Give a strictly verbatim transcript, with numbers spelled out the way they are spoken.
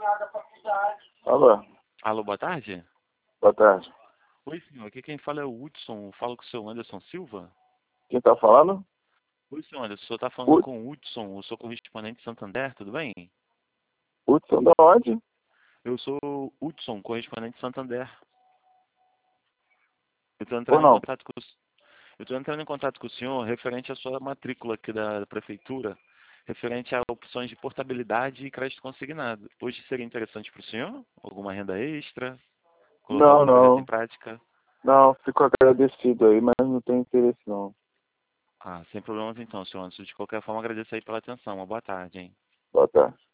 Alô, Alô, boa tarde. boa tarde. Oi, senhor. Aqui quem fala é o Hudson. Falo com o seu Anderson Silva. Quem tá falando? Oi, senhor Anderson. O senhor está falando Hud- com o Hudson. Eu sou correspondente de Santander, tudo bem? Hudson da onde? Eu sou o Hudson, correspondente de Santander. Eu estou Ou entrando em não? contato com o... Eu estou entrando em contato com o senhor referente à sua matrícula aqui da, da prefeitura, referente a opções de portabilidade e crédito consignado. Hoje seria interessante para o senhor? Alguma renda extra? Colocar Não, algum projeto em não. prática? Não, fico agradecido aí, mas não tenho interesse não. Ah, sem problemas então, senhor Anderson. De qualquer forma, agradeço aí pela atenção. Uma boa tarde, hein? Boa tarde.